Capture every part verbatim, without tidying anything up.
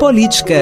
política.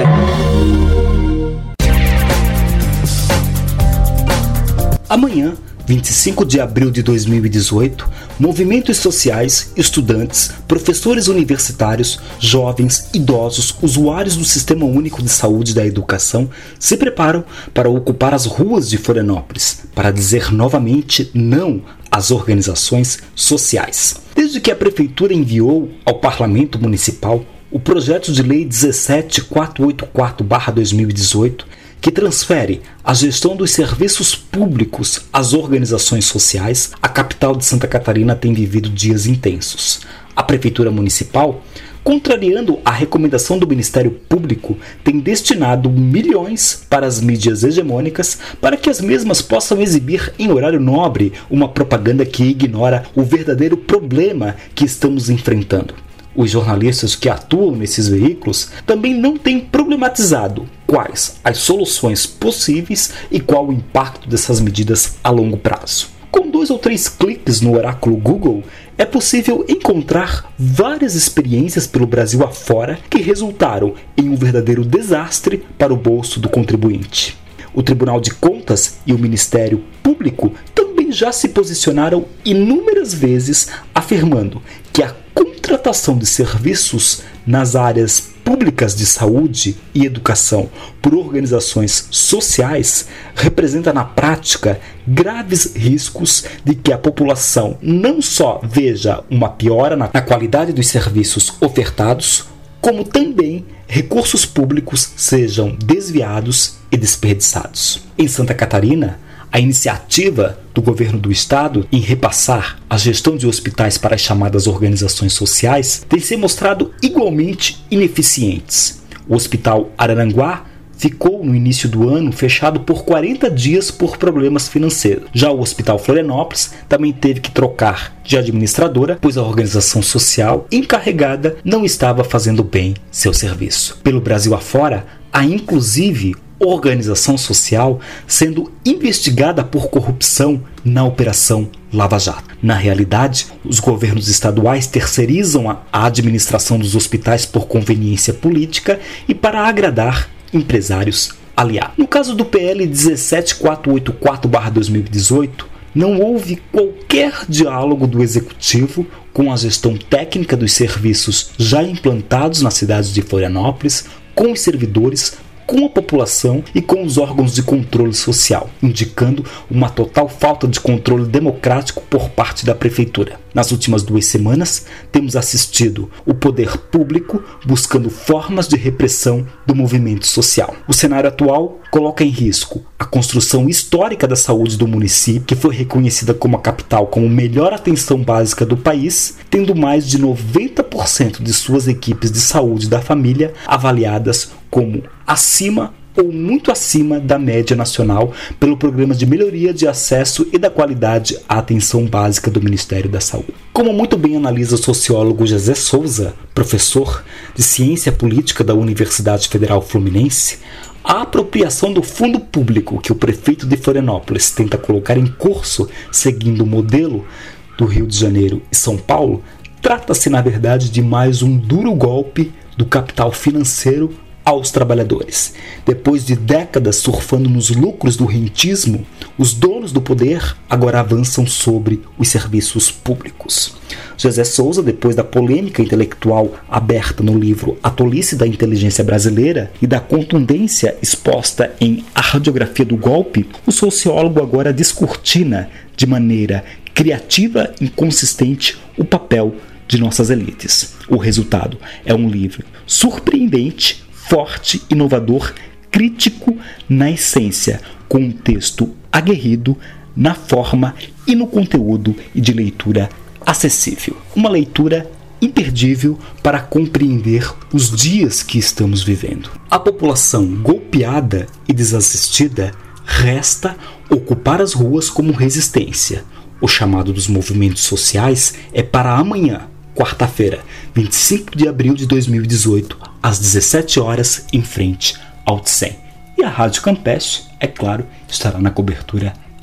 Amanhã, vinte e cinco de abril de dois mil e dezoito, movimentos sociais, estudantes, professores universitários, jovens, idosos, usuários do Sistema Único de Saúde e da Educação se preparam para ocupar as ruas de Florianópolis, para dizer novamente não às organizações sociais. Desde que a Prefeitura enviou ao Parlamento Municipal o projeto de lei dezessete mil quatrocentos e oitenta e quatro barra dois mil e dezoito, que transfere a gestão dos serviços públicos às organizações sociais, a capital de Santa Catarina tem vivido dias intensos. A Prefeitura Municipal, contrariando a recomendação do Ministério Público, tem destinado milhões para as mídias hegemônicas para que as mesmas possam exibir em horário nobre uma propaganda que ignora o verdadeiro problema que estamos enfrentando. Os jornalistas que atuam nesses veículos também não têm problematizado quais as soluções possíveis e qual o impacto dessas medidas a longo prazo. Com dois ou três cliques no oráculo Google, é possível encontrar várias experiências pelo Brasil afora que resultaram em um verdadeiro desastre para o bolso do contribuinte. O Tribunal de Contas e o Ministério Público também já se posicionaram inúmeras vezes afirmando que a contratação de serviços nas áreas públicas de saúde e educação por organizações sociais representa na prática graves riscos de que a população não só veja uma piora na qualidade dos serviços ofertados, como também recursos públicos sejam desviados e desperdiçados. Em Santa Catarina, a iniciativa do governo do estado em repassar a gestão de hospitais para as chamadas organizações sociais tem se mostrado igualmente ineficientes. O Hospital Araranguá ficou no início do ano fechado por quarenta dias por problemas financeiros. Já o Hospital Florianópolis também teve que trocar de administradora, pois a organização social encarregada não estava fazendo bem seu serviço. Pelo Brasil afora, há inclusive organização social sendo investigada por corrupção na Operação Lava Jato. Na realidade, os governos estaduais terceirizam a administração dos hospitais por conveniência política e para agradar empresários aliados. No caso do P L dezessete mil quatrocentos e oitenta e quatro barra dois mil e dezoito, não houve qualquer diálogo do Executivo com a gestão técnica dos serviços já implantados na cidade de Florianópolis, com os servidores, com a população e com os órgãos de controle social, indicando uma total falta de controle democrático por parte da Prefeitura. Nas últimas duas semanas, temos assistido o poder público buscando formas de repressão do movimento social. O cenário atual coloca em risco a construção histórica da saúde do município, que foi reconhecida como a capital como melhor atenção básica do país, tendo mais de noventa por cento de suas equipes de saúde da família avaliadas como acima ou muito acima da média nacional pelo Programa de Melhoria de Acesso e da Qualidade à Atenção Básica do Ministério da Saúde. Como muito bem analisa o sociólogo José Souza, professor de Ciência Política da Universidade Federal Fluminense, a apropriação do fundo público que o prefeito de Florianópolis tenta colocar em curso, seguindo o modelo do Rio de Janeiro e São Paulo, trata-se, na verdade, de mais um duro golpe do capital financeiro aos trabalhadores. Depois de décadas surfando nos lucros do rentismo, os donos do poder agora avançam sobre os serviços públicos. José Souza, depois da polêmica intelectual aberta no livro A Tolice da Inteligência Brasileira e da contundência exposta em A Radiografia do Golpe, o sociólogo agora descortina de maneira criativa e consistente o papel de nossas elites. O resultado é um livro surpreendente, forte, inovador, crítico na essência, com um texto aguerrido na forma e no conteúdo e de leitura acessível. Uma leitura imperdível para compreender os dias que estamos vivendo. A população golpeada e desassistida resta ocupar as ruas como resistência. O chamado dos movimentos sociais é para amanhã, quarta-feira, vinte e cinco de abril de dois mil e dezoito, às dezessete horas, em frente ao T C E M. E a Rádio Campeche, é claro, estará na cobertura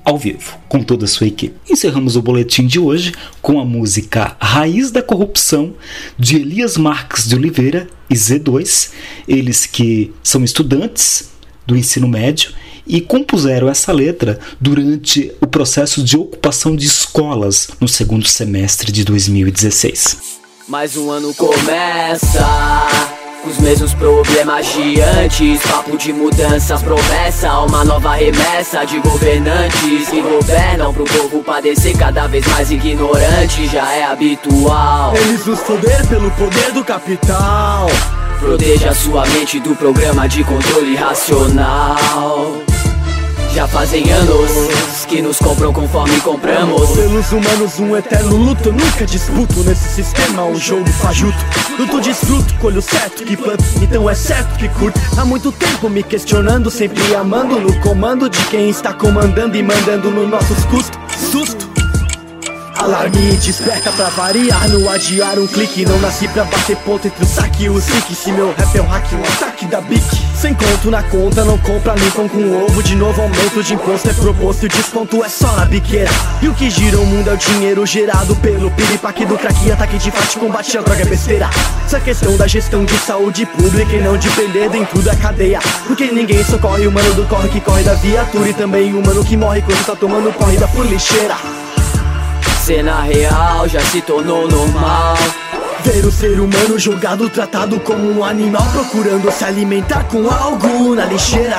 ao vivo, com toda a sua equipe. Encerramos o boletim de hoje com a música Raiz da Corrupção, de Elias Marques de Oliveira e Z dois, eles que são estudantes do ensino médio e compuseram essa letra durante o processo de ocupação de escolas no segundo semestre de dois mil e dezesseis. Mais um ano começa, os mesmos problemas de antes, papo de mudanças, promessa, uma nova remessa de governantes que governam pro povo padecer cada vez mais ignorante, já é habitual. Eles nos foder pelo poder do capital. Proteja sua mente do programa de controle racional. Já fazem anos que nos compram conforme compramos. Pelos humanos um eterno luto, eu nunca disputo nesse sistema um jogo fajuto. Luto, desfruto, colho certo que planto, então é certo que curto. Há muito tempo me questionando, sempre amando no comando de quem está comandando e mandando nos nossos custos. Susto! Alarme e desperta pra variar, no adiar um clique. Não nasci pra bater ponto entre o saque e o zique. Se meu rap é um hack, um ataque da bic. Sem conto na conta, não compra Lincoln com ovo. De novo aumento de imposto é proposto e o desconto é só na biqueira. E o que gira o mundo é o dinheiro gerado pelo piripaque do crack e ataque de fate, combate a droga é besteira. Essa questão da gestão de saúde pública e não de prender dentro da cadeia. Porque ninguém socorre o mano do corre que corre da viatura. E também o mano que morre quando tá tomando corrida por lixeira. Cena real já se tornou normal. Ver o ser humano jogado, tratado como um animal, procurando se alimentar com algo na lixeira.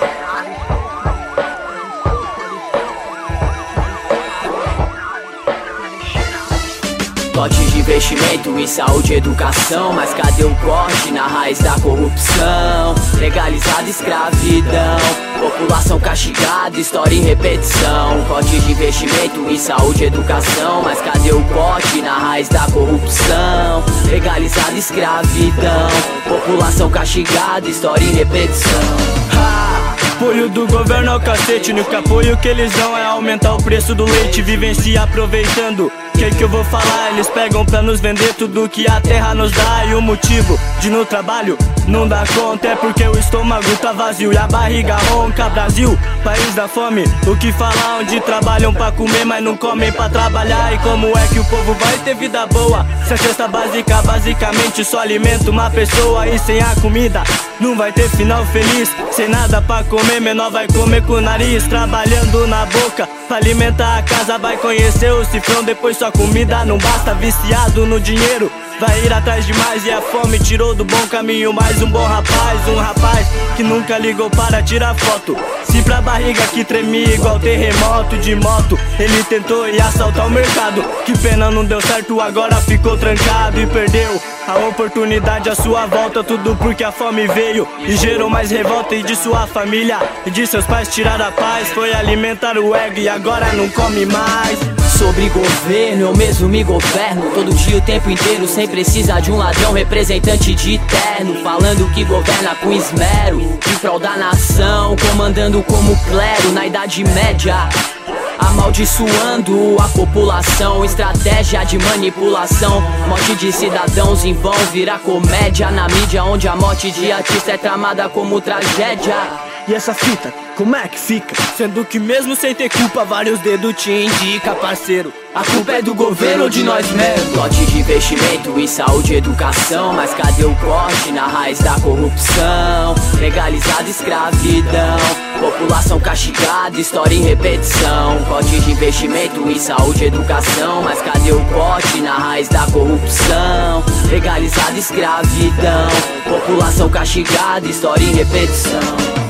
Lote de investimento em saúde e educação, mas cadê o corte na raiz da corrupção? Legalizada escravidão, população castigada, história em repetição. Corte de investimento em saúde e educação, mas cadê o corte na raiz da corrupção? Legalizada escravidão, população castigada, história em repetição. Ha! Apoio do governo ao cacete, o único apoio que eles dão é aumentar o preço do leite, vivem se aproveitando. Que que eu vou falar? Eles pegam pra nos vender tudo que a terra nos dá. E o motivo de no trabalho não dar conta é porque o estômago tá vazio e a barriga ronca. Brasil, país da fome, o que falar? Onde trabalham pra comer, mas não comem pra trabalhar. E como é que o povo vai ter vida boa se a cesta básica basicamente só alimenta uma pessoa? E sem a comida não vai ter final feliz. Sem nada pra comer, menor vai comer com o nariz. Trabalhando na boca pra alimentar a casa, vai conhecer o cifrão, depois sua comida não basta. Viciado no dinheiro, vai ir atrás demais e a fome tirou do bom caminho mais um bom rapaz. Um rapaz que nunca ligou para tirar foto, se pra barriga que tremia igual terremoto. De moto ele tentou ir assaltar o mercado, que pena não deu certo, agora ficou trancado e perdeu a oportunidade à sua volta. Tudo porque a fome veio e gerou mais revolta. E de sua família e de seus pais tirar a paz, foi alimentar o ego e agora não come mais. Sobre governo, eu mesmo me governo todo dia, o tempo inteiro, sem precisar de um ladrão representante de terno, falando que governa com esmero, em prol da nação, comandando como clero na Idade Média, amaldiçoando a população, estratégia de manipulação, morte de cidadãos em vão vira comédia na mídia, onde a morte de artista é tramada como tragédia. E essa fita, como é que fica? Sendo que mesmo sem ter culpa, vários dedos te indica, parceiro. A culpa é do governo ou de nós mesmos? Lote de investimento em saúde e educação, mas cadê o corte na raiz da corrupção? Legalizada escravidão, população castigada, história em repetição. Corte de investimento em saúde e educação, mas cadê o corte na raiz da corrupção? Legalizada escravidão, população castigada, história em repetição.